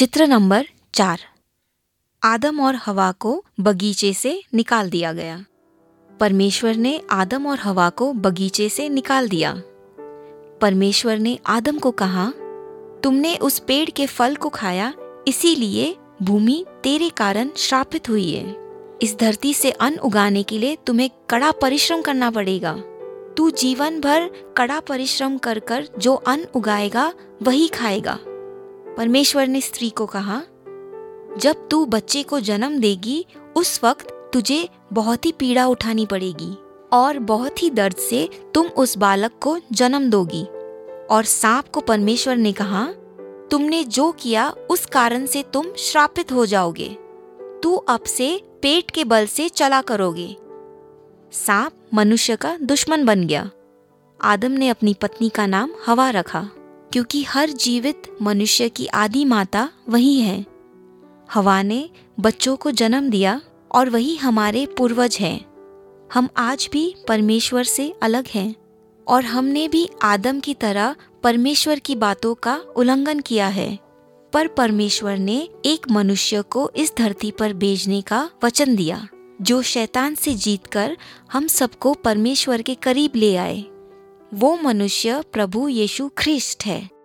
चित्र नंबर 4। आदम और हवा को बगीचे से निकाल दिया गया। परमेश्वर ने आदम और हवा को बगीचे से निकाल दिया। परमेश्वर ने आदम को कहा, तुमने उस पेड़ के फल को खाया, इसीलिए भूमि तेरे कारण श्रापित हुई है। इस धरती से अन्न उगाने के लिए तुम्हें कड़ा परिश्रम करना पड़ेगा। तू जीवन भर कड़ा परिश्रम कर कर जो अन्न उगाएगा वही खाएगा। परमेश्वर ने स्त्री को कहा, जब तू बच्चे को जन्म देगी उस वक्त तुझे बहुत ही पीड़ा उठानी पड़ेगी और बहुत ही दर्द से तुम उस बालक को जन्म दोगी। और सांप को परमेश्वर ने कहा, तुमने जो किया उस कारण से तुम श्रापित हो जाओगे। तू अब से पेट के बल से चला करोगे। सांप मनुष्य का दुश्मन बन गया। आदम ने अपनी पत्नी का नाम हवा रखा, क्योंकि हर जीवित मनुष्य की आदि माता वही है। हवा ने बच्चों को जन्म दिया और वही हमारे पूर्वज हैं। हम आज भी परमेश्वर से अलग हैं और हमने भी आदम की तरह परमेश्वर की बातों का उल्लंघन किया है। पर परमेश्वर ने एक मनुष्य को इस धरती पर भेजने का वचन दिया, जो शैतान से जीतकर हम सबको परमेश्वर के करीब ले आए। वो मनुष्य प्रभु यीशु ख्रिस्ट है।